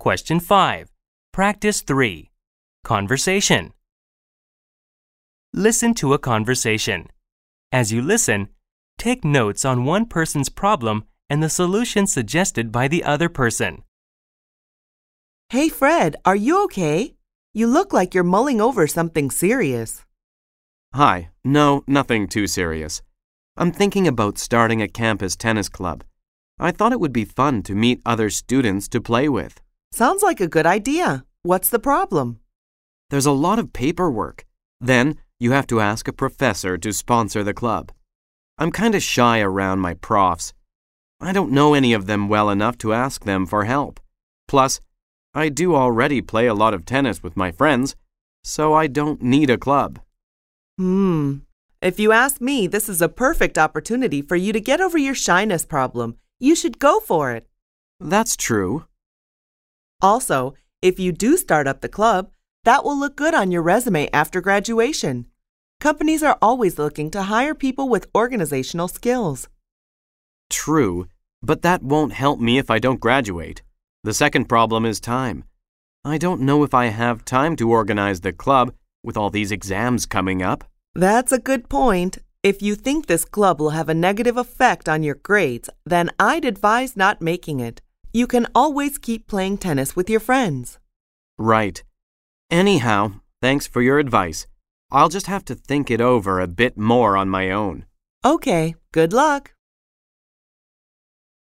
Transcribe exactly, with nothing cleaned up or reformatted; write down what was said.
Question five. Practice three. Conversation. Listen to a conversation. As you listen, take notes on one person's problem and the solution suggested by the other person. Hey Fred, are you okay? You look like you're mulling over something serious. Hi, no, nothing too serious. I'm thinking about starting a campus tennis club. I thought it would be fun to meet other students to play with. Sounds like a good idea. What's the problem? There's a lot of paperwork. Then you have to ask a professor to sponsor the club. I'm kind of shy around my profs. I don't know any of them well enough to ask them for help. Plus, I do already play a lot of tennis with my friends, so I don't need a club. Hmm. If you ask me, this is a perfect opportunity for you to get over your shyness problem. You should go for it. That's true. Also, if you do start up the club, that will look good on your resume after graduation. Companies are always looking to hire people with organizational skills. True, but that won't help me if I don't graduate. The second problem is time. I don't know if I have time to organize the club with all these exams coming up. That's a good point. If you think this club will have a negative effect on your grades, then I'd advise not making it. You can always keep playing tennis with your friends. Right. Anyhow, thanks for your advice. I'll just have to think it over a bit more on my own. Okay, good luck.